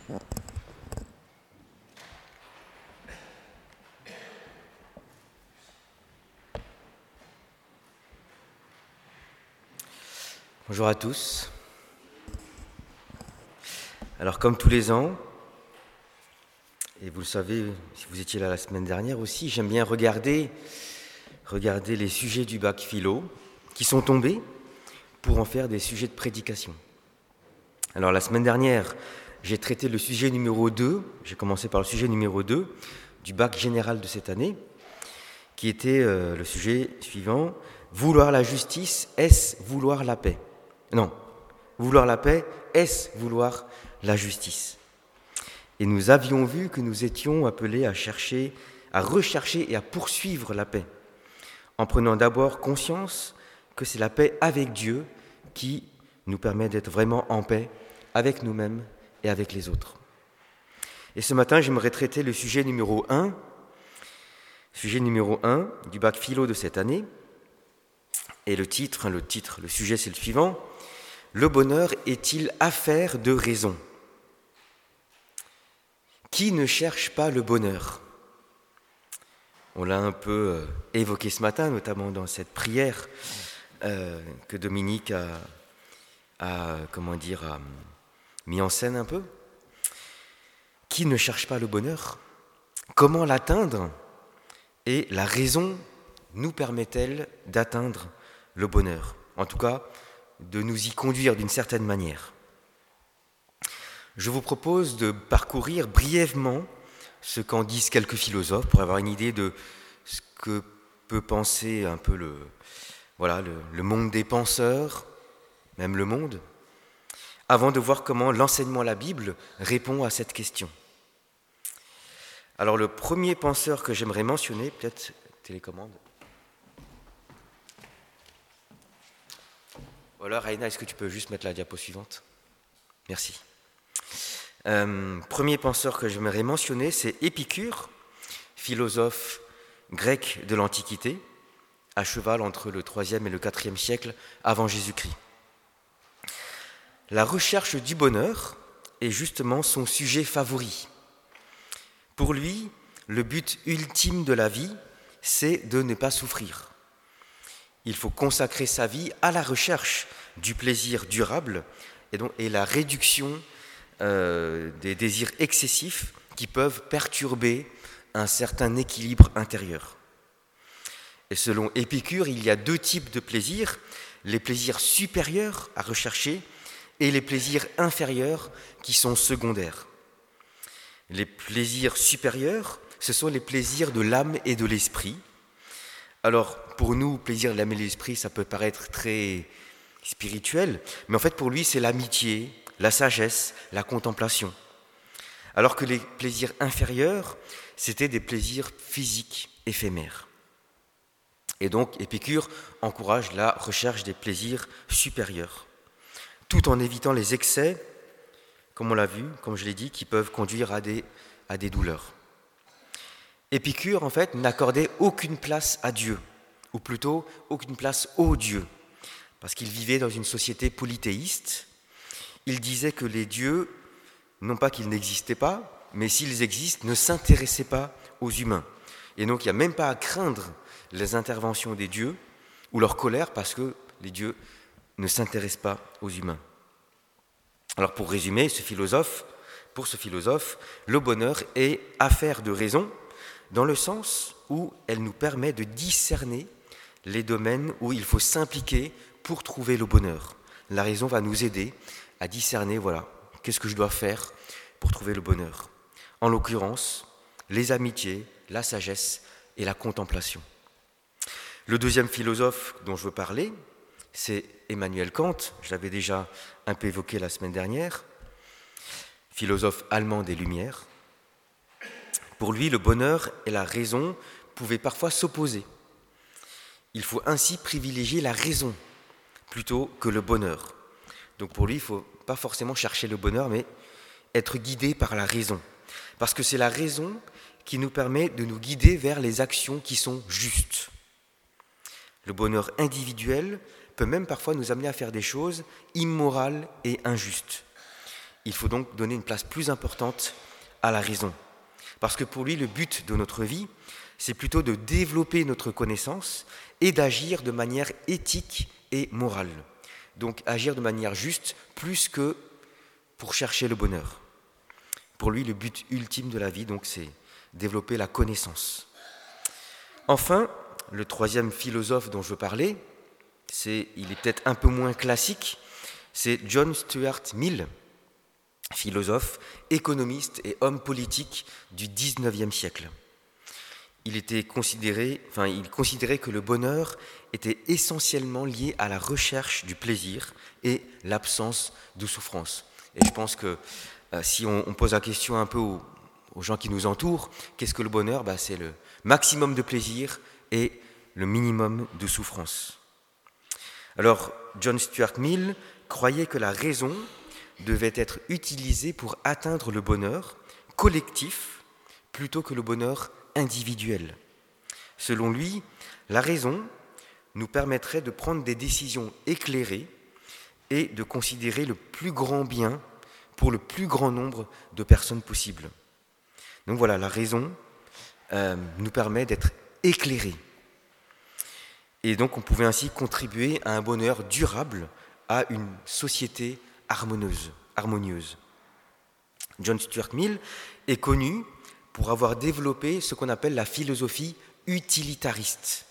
Bonjour à tous. Alors comme tous les ans, et vous le savez si vous étiez là la semaine dernière aussi, j'aime bien regarder les sujets du bac philo qui sont tombés pour en faire des sujets de prédication. Alors la semaine dernière, j'ai traité le sujet numéro 2, j'ai commencé par le sujet numéro 2 du bac général de cette année, qui était le sujet suivant, vouloir la justice, est-ce vouloir la paix ? Non, vouloir la paix, est-ce vouloir la justice ? Et nous avions vu que nous étions appelés à rechercher et à poursuivre la paix, en prenant d'abord conscience que c'est la paix avec Dieu qui nous permet d'être vraiment en paix avec nous-mêmes et avec les autres. Et ce matin, j'aimerais traiter le sujet numéro 1 du bac philo de cette année. Et le sujet c'est le suivant. Le bonheur est-il affaire de raison ? Qui ne cherche pas le bonheur ? On l'a un peu évoqué ce matin, notamment dans cette prière que Dominique a mis en scène un peu. Qui ne cherche pas le bonheur ? Comment l'atteindre ? Et la raison nous permet-elle d'atteindre le bonheur ? En tout cas, de nous y conduire d'une certaine manière. Je vous propose de parcourir brièvement ce qu'en disent quelques philosophes pour avoir une idée de ce que peut penser un peu le monde des penseurs, même le monde, avant de voir comment l'enseignement de la Bible répond à cette question. Alors le premier penseur que j'aimerais mentionner, peut-être télécommande. Voilà, Raina, est-ce que tu peux juste mettre la diapo suivante ? Merci. Premier penseur que j'aimerais mentionner, c'est Épicure, philosophe grec de l'Antiquité, à cheval entre le 3e et le 4e siècle avant Jésus-Christ. La recherche du bonheur est justement son sujet favori. Pour lui, le but ultime de la vie, c'est de ne pas souffrir. Il faut consacrer sa vie à la recherche du plaisir durable et la réduction des désirs excessifs qui peuvent perturber un certain équilibre intérieur. Et selon Épicure, il y a 2 types de plaisirs, les plaisirs supérieurs à rechercher et les plaisirs inférieurs qui sont secondaires. Les plaisirs supérieurs, ce sont les plaisirs de l'âme et de l'esprit. Alors, pour nous, plaisir de l'âme et de l'esprit, ça peut paraître très spirituel, mais en fait, pour lui, c'est l'amitié, la sagesse, la contemplation. Alors que les plaisirs inférieurs, c'était des plaisirs physiques, éphémères. Et donc, Épicure encourage la recherche des plaisirs supérieurs, tout en évitant les excès, comme on l'a vu, comme je l'ai dit, qui peuvent conduire à des douleurs. Épicure, en fait, n'accordait aucune place à Dieu, ou plutôt aucune place au Dieu, parce qu'il vivait dans une société polythéiste. Il disait que les dieux, non pas qu'ils n'existaient pas, mais s'ils existent, ne s'intéressaient pas aux humains. Et donc, il n'y a même pas à craindre les interventions des dieux ou leur colère, parce que les dieux ne s'intéressent pas aux humains. Alors, pour résumer, pour ce philosophe, le bonheur est affaire de raison, dans le sens où elle nous permet de discerner les domaines où il faut s'impliquer pour trouver le bonheur. La raison va nous aider à discerner, qu'est-ce que je dois faire pour trouver le bonheur. En l'occurrence, les amitiés, la sagesse et la contemplation. Le deuxième philosophe dont je veux parler, c'est Emmanuel Kant, je l'avais déjà un peu évoqué la semaine dernière, philosophe allemand des Lumières. Pour lui, le bonheur et la raison pouvaient parfois s'opposer. Il faut ainsi privilégier la raison plutôt que le bonheur. Donc pour lui, il ne faut pas forcément chercher le bonheur, mais être guidé par la raison. Parce que c'est la raison qui nous permet de nous guider vers les actions qui sont justes. Le bonheur individuel peut même parfois nous amener à faire des choses immorales et injustes. il faut donc donner une place plus importante à la raison. Parce que pour lui, le but de notre vie, c'est plutôt de développer notre connaissance et d'agir de manière éthique et morale. Donc agir de manière juste plus que pour chercher le bonheur. Pour lui, le but ultime de la vie, donc, c'est développer la connaissance. Enfin, le troisième philosophe dont je veux parler, il est peut-être un peu moins classique, c'est John Stuart Mill, philosophe, économiste et homme politique du XIXe siècle. Il considérait que le bonheur était essentiellement lié à la recherche du plaisir et l'absence de souffrance. Et je pense que si on pose la question un peu aux gens qui nous entourent, qu'est-ce que le bonheur ? C'est le maximum de plaisir et le minimum de souffrance. Alors, John Stuart Mill croyait que la raison devait être utilisée pour atteindre le bonheur collectif plutôt que le bonheur individuel. Selon lui, la raison nous permettrait de prendre des décisions éclairées et de considérer le plus grand bien pour le plus grand nombre de personnes possible. Donc voilà, la raison nous permet d'être éclairés. Et donc on pouvait ainsi contribuer à un bonheur durable, à une société harmonieuse. John Stuart Mill est connu pour avoir développé ce qu'on appelle la philosophie utilitariste.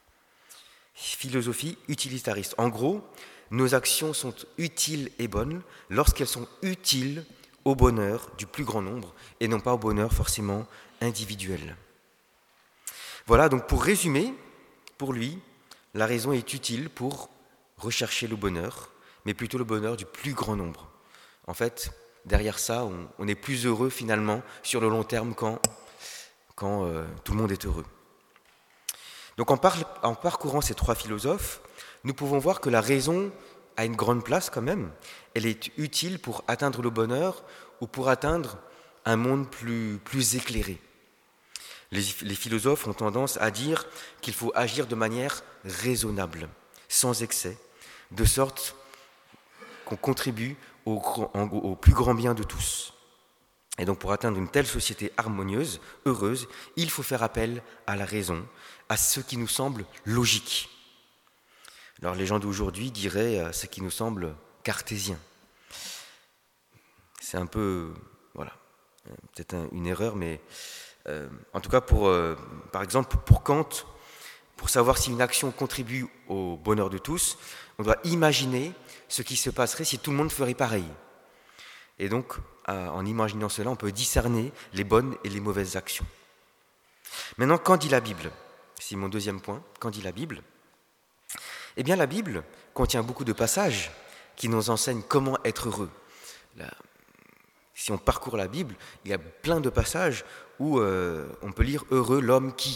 Philosophie utilitariste. En gros, nos actions sont utiles et bonnes lorsqu'elles sont utiles au bonheur du plus grand nombre et non pas au bonheur forcément individuel. Voilà, donc pour résumer, pour lui, la raison est utile pour rechercher le bonheur, mais plutôt le bonheur du plus grand nombre. En fait, derrière ça, on est plus heureux finalement sur le long terme quand tout le monde est heureux. Donc en parcourant ces trois philosophes, nous pouvons voir que la raison a une grande place quand même. Elle est utile pour atteindre le bonheur ou pour atteindre un monde plus éclairé. Les philosophes ont tendance à dire qu'il faut agir de manière raisonnable, sans excès, de sorte qu'on contribue au plus grand bien de tous. Et donc pour atteindre une telle société harmonieuse, heureuse, il faut faire appel à la raison, à ce qui nous semble logique. Alors les gens d'aujourd'hui diraient ce qui nous semble cartésien. C'est un peu, peut-être une erreur, mais en tout cas par exemple pour Kant, pour savoir si une action contribue au bonheur de tous, on doit imaginer ce qui se passerait si tout le monde ferait pareil. Et donc, en imaginant cela, on peut discerner les bonnes et les mauvaises actions. Maintenant, qu'en dit la Bible ? C'est mon deuxième point. Qu'en dit la Bible ? Eh bien, la Bible contient beaucoup de passages qui nous enseignent comment être heureux. Si on parcourt la Bible, il y a plein de passages où on peut lire « Heureux l'homme qui ».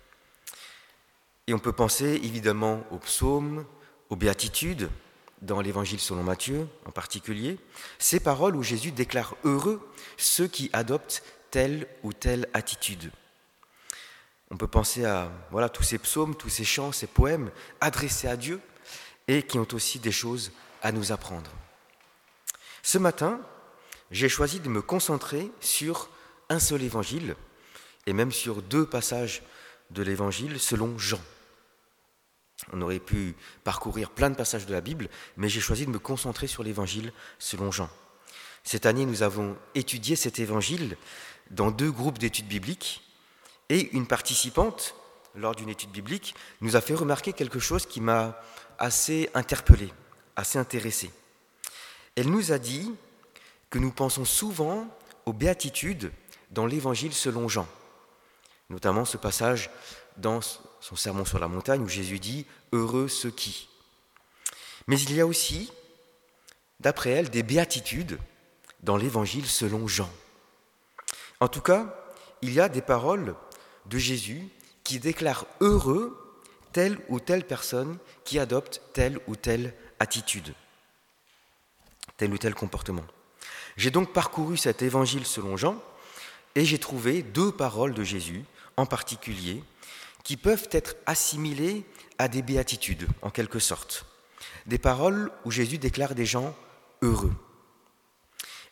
Et on peut penser évidemment aux psaumes, aux béatitudes, dans l'Évangile selon Matthieu en particulier, ces paroles où Jésus déclare heureux ceux qui adoptent telle ou telle attitude. On peut penser à tous ces psaumes, tous ces chants, ces poèmes adressés à Dieu et qui ont aussi des choses à nous apprendre. Ce matin, j'ai choisi de me concentrer sur un seul évangile et même sur deux passages de l'évangile selon Jean. On aurait pu parcourir plein de passages de la Bible, mais j'ai choisi de me concentrer sur l'évangile selon Jean. Cette année, nous avons étudié cet évangile dans 2 groupes d'études bibliques et une participante, lors d'une étude biblique, nous a fait remarquer quelque chose qui m'a assez interpellé, assez intéressé. Elle nous a dit que nous pensons souvent aux béatitudes dans l'évangile selon Jean, notamment ce passage dans son sermon sur la montagne où Jésus dit « Heureux ceux qui ». Mais il y a aussi, d'après elle, des béatitudes dans l'évangile selon Jean. En tout cas, il y a des paroles de Jésus qui déclarent heureux telle ou telle personne qui adopte telle ou telle attitude, tel ou tel comportement. J'ai donc parcouru cet évangile selon Jean et j'ai trouvé 2 paroles de Jésus en particulier qui peuvent être assimilées à des béatitudes, en quelque sorte. Des paroles où Jésus déclare des gens heureux.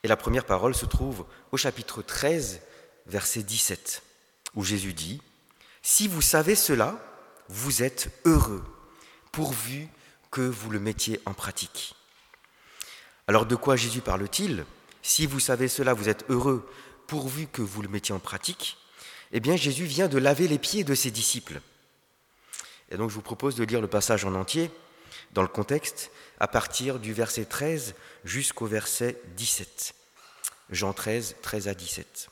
Et la première parole se trouve au chapitre 13, verset 17, où Jésus dit « Si vous savez cela, vous êtes heureux, pourvu que vous le mettiez en pratique. » Alors de quoi Jésus parle-t-il ? Si vous savez cela, vous êtes heureux, pourvu que vous le mettiez en pratique. Eh bien, Jésus vient de laver les pieds de ses disciples. Et donc, je vous propose de lire le passage en entier, dans le contexte, à partir du verset 13 jusqu'au verset 17. Jean 13, 13 à 17.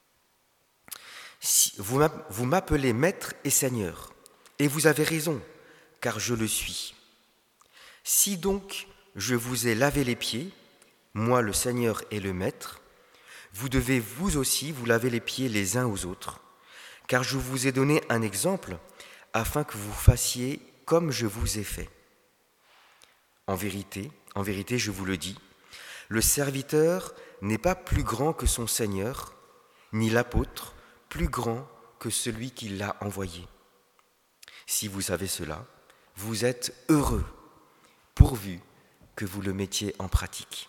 Vous m'appelez Maître et Seigneur, et vous avez raison, car je le suis. Si donc je vous ai lavé les pieds, moi le Seigneur et le Maître, vous devez vous aussi vous laver les pieds les uns aux autres, car je vous ai donné un exemple afin que vous fassiez comme je vous ai fait. En vérité, je vous le dis, le serviteur n'est pas plus grand que son Seigneur, ni l'apôtre plus grand que celui qui l'a envoyé. Si vous savez cela, vous êtes heureux, pourvu que vous le mettiez en pratique.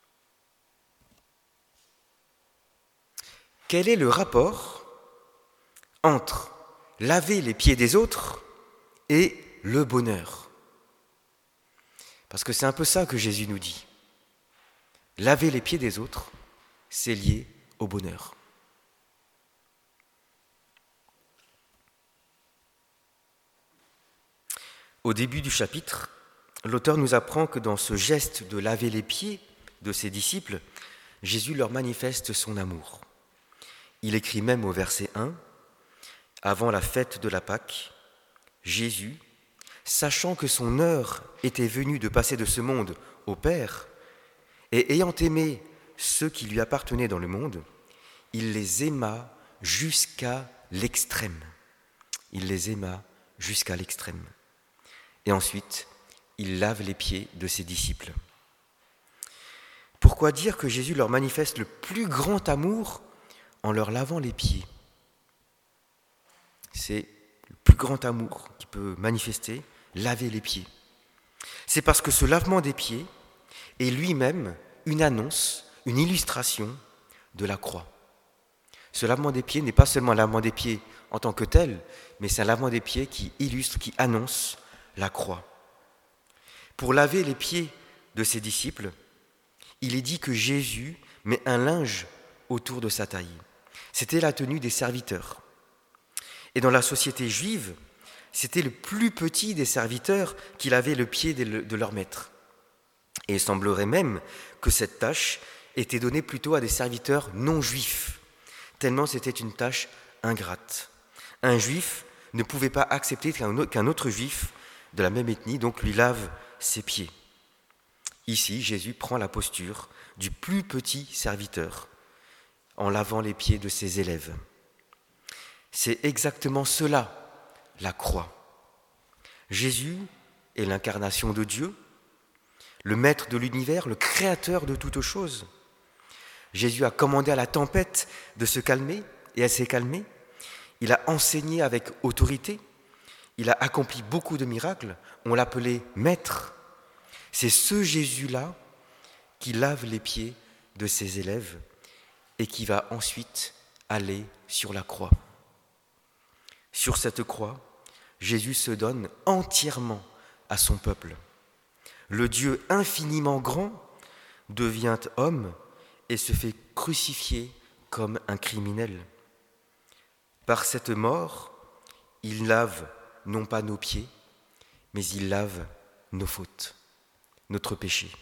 Quel est le rapport entre laver les pieds des autres et le bonheur ? Parce que c'est un peu ça que Jésus nous dit. Laver les pieds des autres, c'est lié au bonheur. Au début du chapitre, l'auteur nous apprend que dans ce geste de laver les pieds de ses disciples, Jésus leur manifeste son amour. Il écrit même au verset 1, « Avant la fête de la Pâque, Jésus, sachant que son heure était venue de passer de ce monde au Père, et ayant aimé ceux qui lui appartenaient dans le monde, il les aima jusqu'à l'extrême. » Il les aima jusqu'à l'extrême. Et ensuite, il lave les pieds de ses disciples. Pourquoi dire que Jésus leur manifeste le plus grand amour en leur lavant les pieds ? C'est le plus grand amour qu'il peut manifester, laver les pieds. C'est parce que ce lavement des pieds est lui-même une annonce, une illustration de la croix. Ce lavement des pieds n'est pas seulement un lavement des pieds en tant que tel, mais c'est un lavement des pieds qui illustre, qui annonce la croix. Pour laver les pieds de ses disciples, il est dit que Jésus met un linge autour de sa taille. C'était la tenue des serviteurs. Et dans la société juive, c'était le plus petit des serviteurs qui lavait le pied de leur maître. Et il semblerait même que cette tâche était donnée plutôt à des serviteurs non juifs, tellement c'était une tâche ingrate. Un juif ne pouvait pas accepter qu'un autre juif de la même ethnie donc lui lave ses pieds. Ici, Jésus prend la posture du plus petit serviteur en lavant les pieds de ses élèves. C'est exactement cela, la croix. Jésus est l'incarnation de Dieu, le maître de l'univers, le créateur de toutes choses. Jésus a commandé à la tempête de se calmer et elle s'est calmée. Il a enseigné avec autorité. Il a accompli beaucoup de miracles. On l'appelait maître. C'est ce Jésus-là qui lave les pieds de ses élèves et qui va ensuite aller sur la croix. Sur cette croix, Jésus se donne entièrement à son peuple. Le Dieu infiniment grand devient homme et se fait crucifier comme un criminel. Par cette mort, il lave non pas nos pieds, mais il lave nos fautes, notre péché.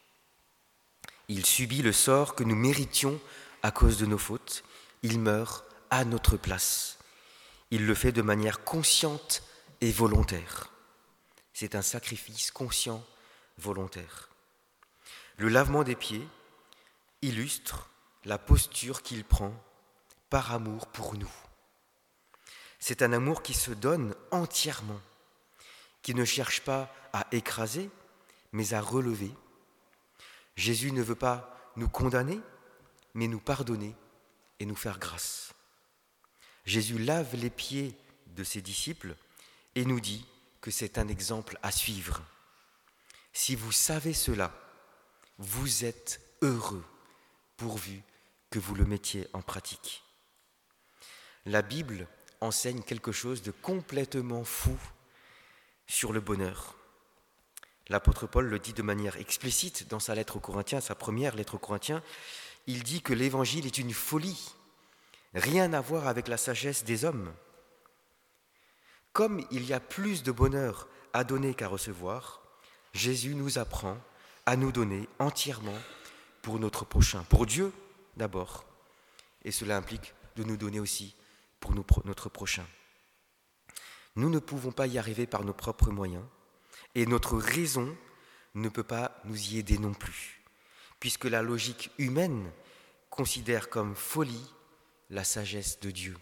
Il subit le sort que nous méritions à cause de nos fautes. Il meurt à notre place. Il le fait de manière consciente et volontaire. C'est un sacrifice conscient, volontaire. Le lavement des pieds illustre la posture qu'il prend par amour pour nous. C'est un amour qui se donne entièrement, qui ne cherche pas à écraser, mais à relever. Jésus ne veut pas nous condamner, mais nous pardonner et nous faire grâce. Jésus lave les pieds de ses disciples et nous dit que c'est un exemple à suivre. Si vous savez cela, vous êtes heureux, pourvu que vous le mettiez en pratique. La Bible enseigne quelque chose de complètement fou sur le bonheur. L'apôtre Paul le dit de manière explicite dans sa lettre aux Corinthiens, sa première lettre aux Corinthiens. Il dit que l'évangile est une folie, rien à voir avec la sagesse des hommes. Comme il y a plus de bonheur à donner qu'à recevoir, Jésus nous apprend à nous donner entièrement pour notre prochain, pour Dieu d'abord, et cela implique de nous donner aussi pour notre prochain. Nous ne pouvons pas y arriver par nos propres moyens, et notre raison ne peut pas nous y aider non plus, puisque la logique humaine considère comme folie la sagesse de Dieu.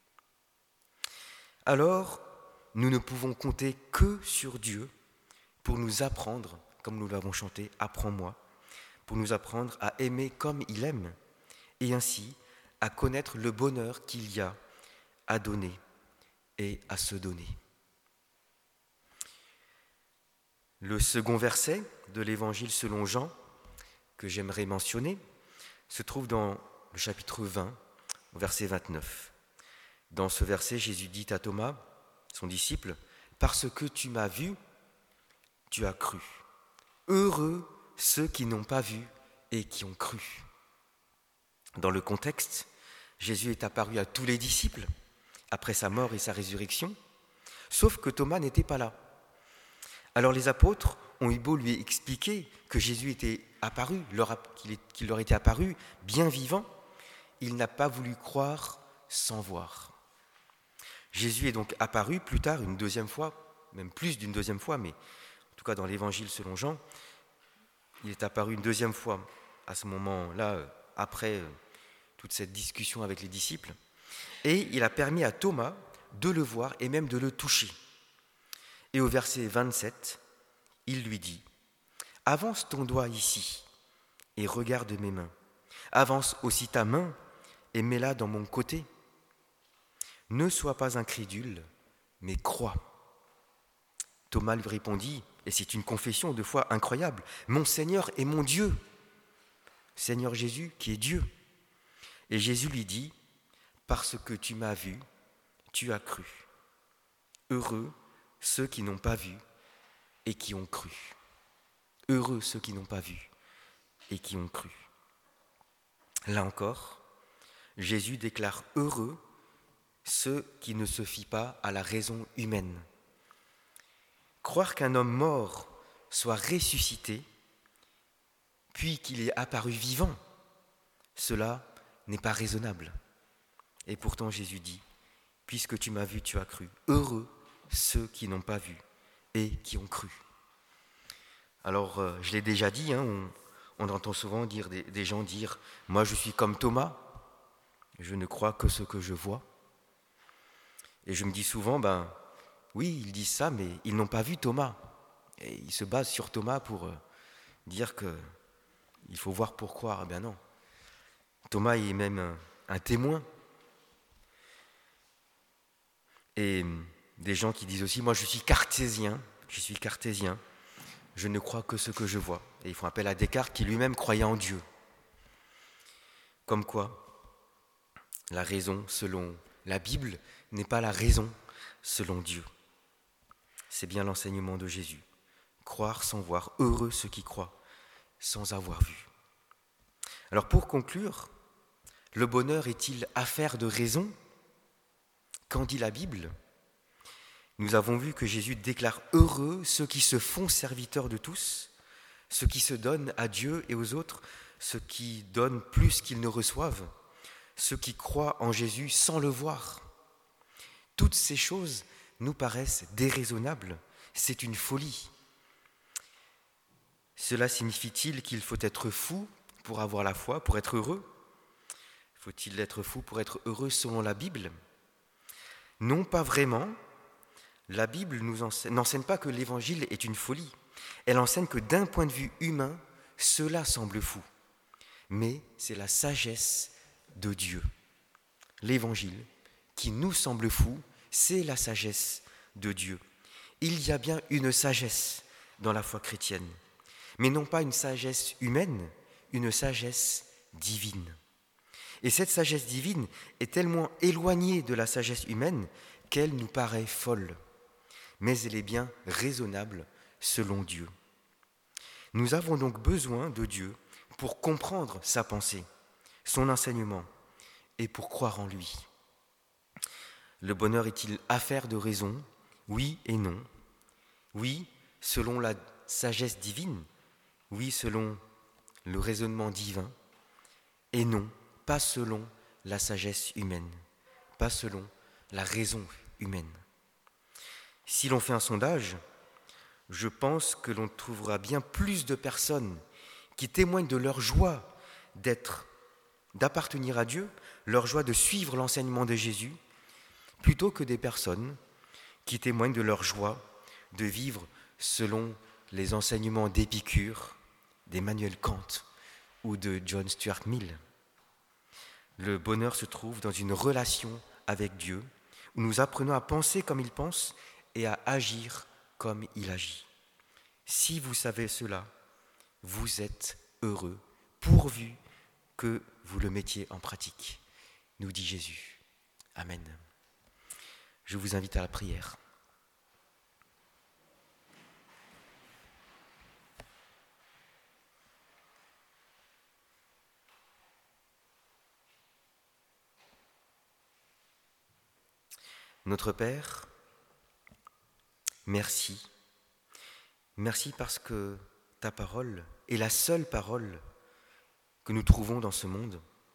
Alors, nous ne pouvons compter que sur Dieu pour nous apprendre, comme nous l'avons chanté, « Apprends-moi », pour nous apprendre à aimer comme il aime, et ainsi à connaître le bonheur qu'il y a à donner et à se donner. Le second verset de l'Évangile selon Jean, que j'aimerais mentionner, se trouve dans le chapitre 20, au verset 29. Dans ce verset, Jésus dit à Thomas, son disciple, « Parce que tu m'as vu, tu as cru. Heureux ceux qui n'ont pas vu et qui ont cru. » Dans le contexte, Jésus est apparu à tous les disciples après sa mort et sa résurrection, sauf que Thomas n'était pas là. Alors les apôtres ont eu beau lui expliquer que Jésus était apparu, qu'il leur était apparu bien vivant, il n'a pas voulu croire sans voir. Jésus est donc apparu plus tard une deuxième fois, même plus d'une deuxième fois, mais en tout cas dans l'Évangile selon Jean, il est apparu une deuxième fois à ce moment-là, après toute cette discussion avec les disciples, et il a permis à Thomas de le voir et même de le toucher. Et au verset 27, il lui dit, « Avance ton doigt ici et regarde mes mains. Avance aussi ta main et mets-la dans mon côté. Ne sois pas incrédule, mais crois. » Thomas lui répondit, et c'est une confession de foi incroyable, « Mon Seigneur et mon Dieu, Seigneur Jésus qui est Dieu. » Et Jésus lui dit, « Parce que tu m'as vu, tu as cru. Heureux ceux qui n'ont pas vu et qui ont cru. » Heureux ceux qui n'ont pas vu et qui ont cru. Là encore, Jésus déclare heureux ceux qui ne se fient pas à la raison humaine. Croire qu'un homme mort soit ressuscité, puis qu'il est apparu vivant, cela n'est pas raisonnable. Et pourtant Jésus dit, « Puisque tu m'as vu, tu as cru. Heureux ceux qui n'ont pas vu et qui ont cru. » Alors, je l'ai déjà dit, on entend souvent des gens dire « Moi, je suis comme Thomas, je ne crois que ce que je vois. » Et je me dis souvent, oui, ils disent ça, mais ils n'ont pas vu Thomas. Et ils se basent sur Thomas pour dire qu'il faut voir pour croire. Eh bien non. Thomas est même un témoin. Et des gens qui disent aussi, moi je suis cartésien, je ne crois que ce que je vois. Et ils font appel à Descartes qui lui-même croyait en Dieu. Comme quoi, la raison selon la Bible n'est pas la raison selon Dieu. C'est bien l'enseignement de Jésus. Croire sans voir, heureux ceux qui croient sans avoir vu. Alors pour conclure, le bonheur est-il affaire de raison ? Qu'en dit la Bible ? Nous avons vu que Jésus déclare heureux ceux qui se font serviteurs de tous, ceux qui se donnent à Dieu et aux autres, ceux qui donnent plus qu'ils ne reçoivent, ceux qui croient en Jésus sans le voir. Toutes ces choses nous paraissent déraisonnables, c'est une folie. Cela signifie-t-il qu'il faut être fou pour avoir la foi, pour être heureux ? Faut-il être fou pour être heureux selon la Bible ? Non, pas vraiment. La Bible n'enseigne pas que l'Évangile est une folie. Elle enseigne que d'un point de vue humain, cela semble fou. Mais c'est la sagesse de Dieu. L'Évangile, qui nous semble fou, c'est la sagesse de Dieu. Il y a bien une sagesse dans la foi chrétienne, mais non pas une sagesse humaine, une sagesse divine. Et cette sagesse divine est tellement éloignée de la sagesse humaine qu'elle nous paraît folle, mais elle est bien raisonnable selon Dieu. Nous avons donc besoin de Dieu pour comprendre sa pensée, son enseignement et pour croire en lui. Le bonheur est-il affaire de raison ? Oui et non. Oui, selon la sagesse divine, oui, selon le raisonnement divin, et non, pas selon la sagesse humaine, pas selon la raison humaine. Si l'on fait un sondage, je pense que l'on trouvera bien plus de personnes qui témoignent de leur joie d'appartenir à Dieu, leur joie de suivre l'enseignement de Jésus, plutôt que des personnes qui témoignent de leur joie de vivre selon les enseignements d'Épicure, d'Emmanuel Kant ou de John Stuart Mill. Le bonheur se trouve dans une relation avec Dieu, où nous apprenons à penser comme il pense et à agir comme il agit. Si vous savez cela, vous êtes heureux, pourvu que vous le mettiez en pratique, nous dit Jésus. Amen. Je vous invite à la prière. Notre Père, merci. Merci parce que ta parole est la seule parole que nous trouvons dans ce monde,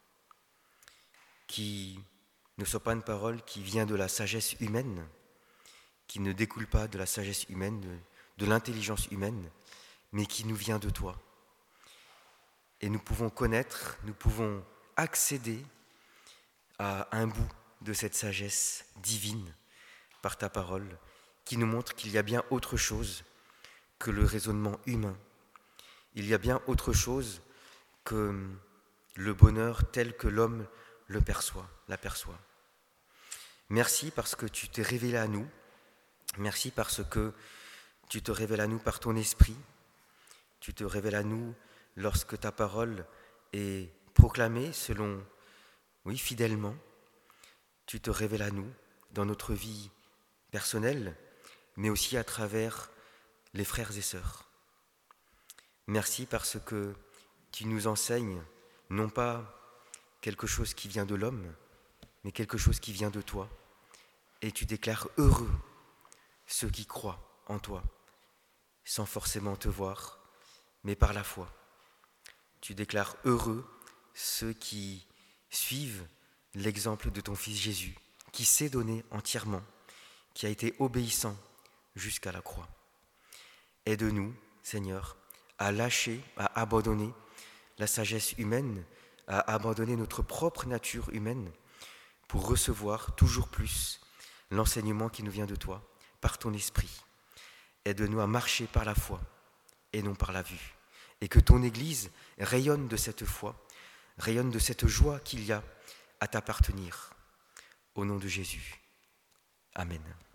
qui ne soit pas une parole qui vient de la sagesse humaine, qui ne découle pas de la sagesse humaine, de l'intelligence humaine, mais qui nous vient de toi. Et nous pouvons connaître, nous pouvons accéder à un bout de cette sagesse divine par ta parole, qui nous montre qu'il y a bien autre chose que le raisonnement humain. Il y a bien autre chose que le bonheur tel que l'homme l'aperçoit. Merci parce que tu t'es révélé à nous. Merci parce que tu te révèles à nous par ton esprit. Tu te révèles à nous lorsque ta parole est proclamée fidèlement. Tu te révèles à nous dans notre vie personnelle, mais aussi à travers les frères et sœurs. Merci parce que tu nous enseignes non pas quelque chose qui vient de l'homme, mais quelque chose qui vient de toi. Et tu déclares heureux ceux qui croient en toi, sans forcément te voir, mais par la foi. Tu déclares heureux ceux qui suivent l'exemple de ton Fils Jésus, qui s'est donné entièrement, qui a été obéissant jusqu'à la croix. Aide-nous, Seigneur, à lâcher, à abandonner la sagesse humaine, à abandonner notre propre nature humaine pour recevoir toujours plus l'enseignement qui nous vient de toi, par ton esprit. Aide-nous à marcher par la foi et non par la vue, et que ton Église rayonne de cette foi, rayonne de cette joie qu'il y a à t'appartenir. Au nom de Jésus. Amen.